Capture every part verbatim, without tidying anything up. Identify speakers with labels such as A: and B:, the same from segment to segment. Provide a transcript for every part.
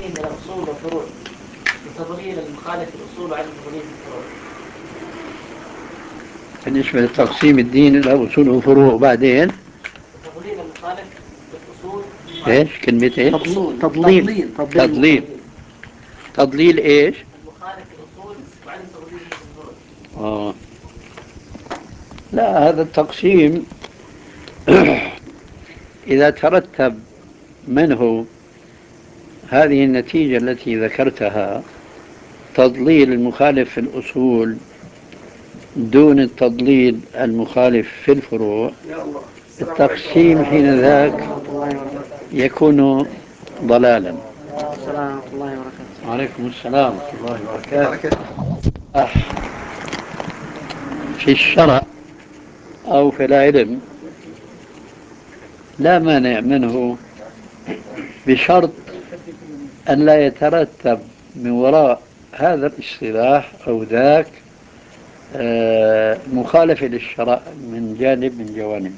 A: تقسيم الأصول والفروع وتضليل المخالف في الأصول وعدم تضليل في الفروع.
B: بالنسبة لتقسيم الدين إلى أصول وفروع وبعدين
A: وتضليل المخالف في الأصول.
B: إيش كلمة إيش؟
C: تضليل تضليل
B: تضليل. تضليل إيش؟
A: المخالف في الأصول وعدم تضليله في الفروع.
B: آه. لا، هذا التقسيم إذا ترتب منه هذه النتيجة التي ذكرتها، تضليل المخالف في الأصول دون التضليل المخالف في الفروع، التقسيم حين ذاك يكون ضلالا.
C: السلام ورحمة الله وبركاته.
B: وعليكم السلام ورحمة الله وبركاته. في الشرع أو في العلم لا مانع منه، بشرط أن لا يترتب من وراء هذا الاصطلاح أو ذاك مخالفة للشرع من جانب من جوانب.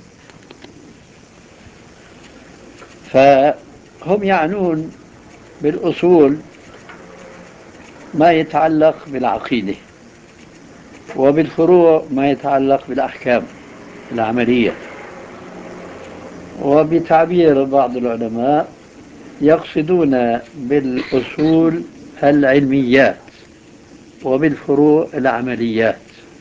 B: فهم يعنون بالأصول ما يتعلق بالعقيدة، وبالفروع ما يتعلق بالأحكام العملية، وبتعبير بعض العلماء يقصدون بالأصول العلميات وبالفروع العمليات.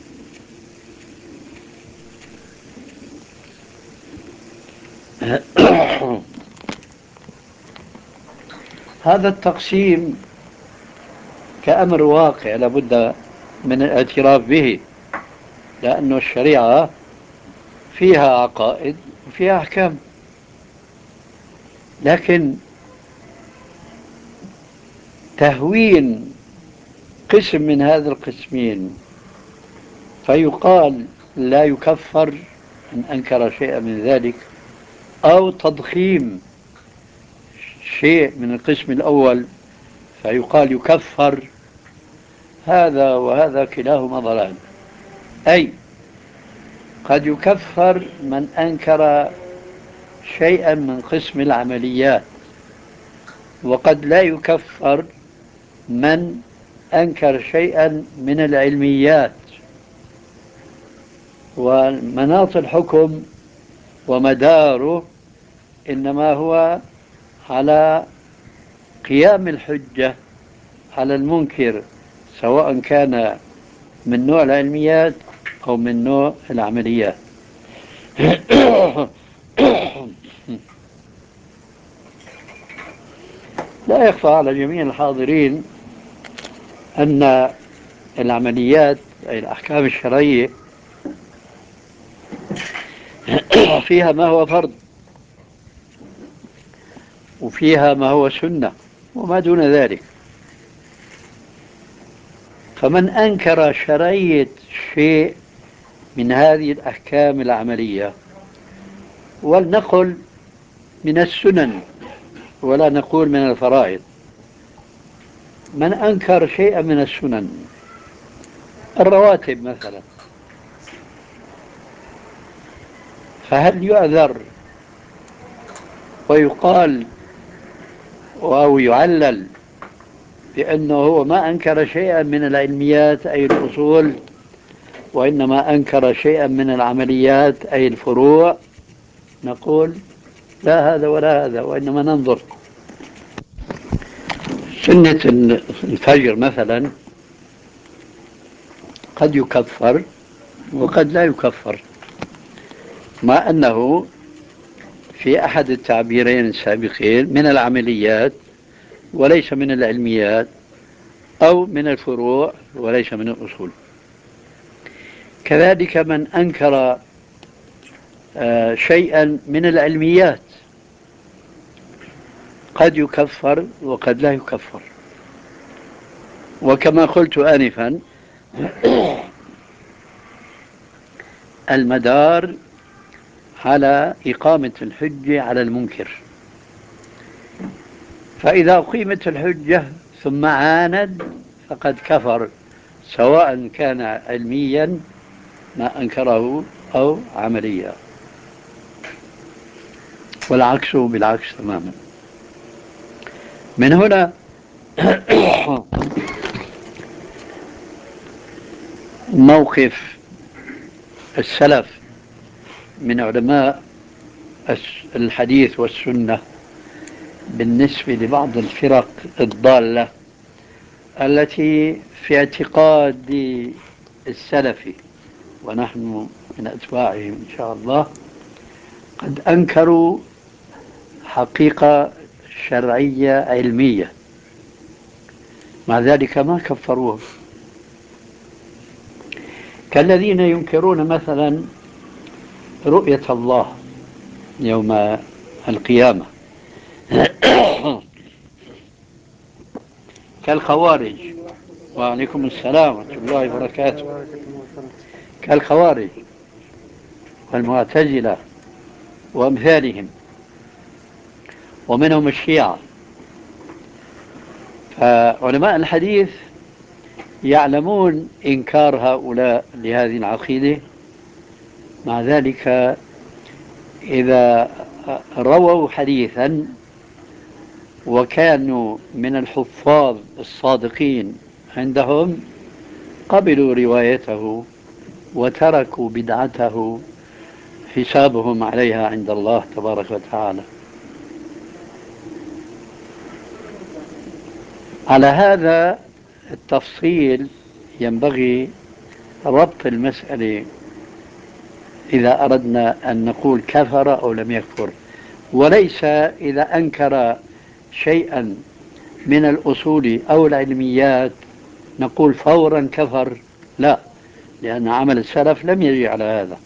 B: هذا التقسيم كأمر واقع لابد من الاعتراف به، لأن الشريعة فيها عقائد وفيها أحكام، لكن تهوين قسم من هذا القسمين فيقال لا يكفر من أنكر شيئا من ذلك، أو تضخيم شيء من القسم الأول فيقال يكفر، هذا وهذا كلاهما ضلال. أي قد يكفر من أنكر شيئا من قسم العمليات، وقد لا يكفر من أنكر شيئا من العلميات. ومناط الحكم ومداره إنما هو على قيام الحجة على المنكر، سواء كان من نوع العلميات أو من نوع العمليات. لا يخفى على جميع الحاضرين أن العمليات أي الأحكام الشرعية فيها ما هو فرض، وفيها ما هو سنة، وما دون ذلك. فمن أنكر شرعية شيء من هذه الأحكام العملية، ولنقل من السنن ولا نقول من الفرائض، من أنكر شيئا من السنن، الرواتب مثلا، فهل يعذر ويقال أو يعلل بأنه هو ما أنكر شيئا من العلميات أي الأصول، وإنما أنكر شيئا من العمليات أي الفروع؟ نقول لا هذا ولا هذا، وإنما ننظر. سنة الفجر مثلا قد يكفر وقد لا يكفر، مع أنه في أحد التعبيرين السابقين من العمليات وليس من العلميات، أو من الفروع وليس من الأصول. كذلك من أنكر شيئا من العلميات قد يكفر وقد لا يكفر. وكما قلت آنفا، المدار على إقامة الحجة على المنكر، فإذا أقيمت الحجة ثم عاند فقد كفر، سواء كان علميا ما أنكره أو عمليا، والعكس بالعكس تماما. من هنا موقف السلف من علماء الحديث والسنة بالنسبة لبعض الفرق الضالة التي في اعتقاد السلف ونحن من أتباعهم إن شاء الله قد أنكروا حقيقة شرعية علمية، مع ذلك ما كفروهم، كالذين ينكرون مثلا رؤية الله يوم القيامة كالخوارج. وعليكم السلام ورحمة الله وبركاته. كالخوارج والمعتزلة وأمثالهم، ومنهم الشيعة. فعلماء الحديث يعلمون إنكار هؤلاء لهذه العقيدة، مع ذلك إذا رووا حديثا وكانوا من الحفاظ الصادقين عندهم قبلوا روايته وتركوا بدعته حسابهم عليها عند الله تبارك وتعالى. على هذا التفصيل ينبغي ربط المسألة إذا أردنا أن نقول كفر أو لم يكفر، وليس إذا أنكر شيئا من الأصول أو العلميات نقول فورا كفر، لا، لأن عمل السلف لم يجي على هذا.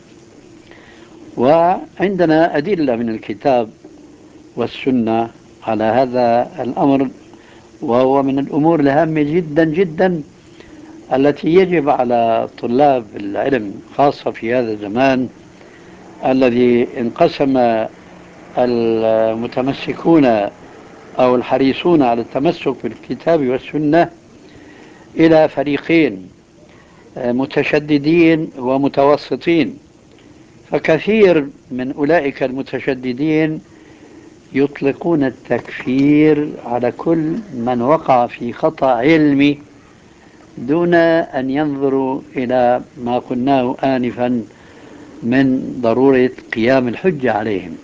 B: وعندنا أدلة من الكتاب والسنة على هذا الأمر، وهو من الأمور الهامة جدا جدا التي يجب على طلاب العلم خاصة في هذا الزمان الذي انقسم المتمسكون أو الحريصون على التمسك بالكتاب والسنة إلى فريقين، متشددين ومتوسطين. فكثير من أولئك المتشددين يطلقون التكفير على كل من وقع في خطأ علمي دون أن ينظروا إلى ما قلناه آنفا من ضرورة قيام الحجة عليهم،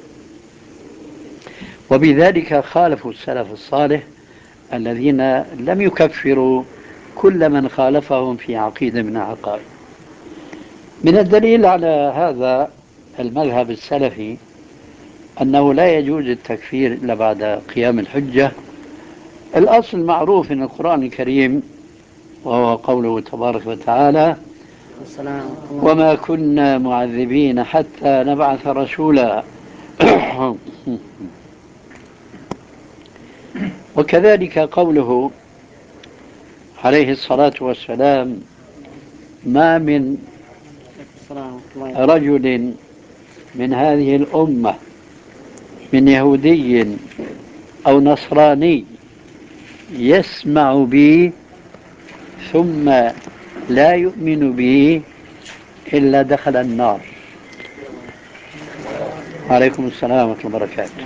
B: وبذلك خالفوا السلف الصالح الذين لم يكفروا كل من خالفهم في عقيدة من العقائد. من الدليل على هذا المذهب السلفي أنه لا يجوز التكفير إلا بعد قيام الحجة. الأصل معروف من القرآن الكريم، وهو قوله تبارك وتعالى: وما كنا معذبين حتى نبعث رسولا. وكذلك قوله عليه الصلاة والسلام: ما من رجل من هذه الأمة من يهودي أو نصراني يسمع بي ثم لا يؤمن بي إلا دخل النار. عليكم السلام ورحمة الله وبركاته.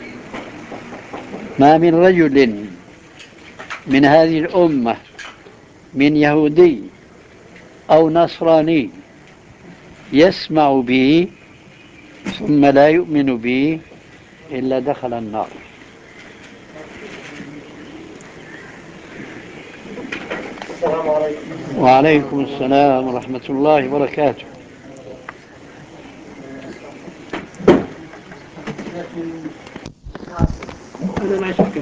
B: ما من رجل من هذه الأمة من يهودي أو نصراني يسمع بي ثم لا يؤمن بي إلا دخل النار.
A: السلام عليكم.
B: وعليكم السلام ورحمة الله وبركاته.
A: أنا ما شفت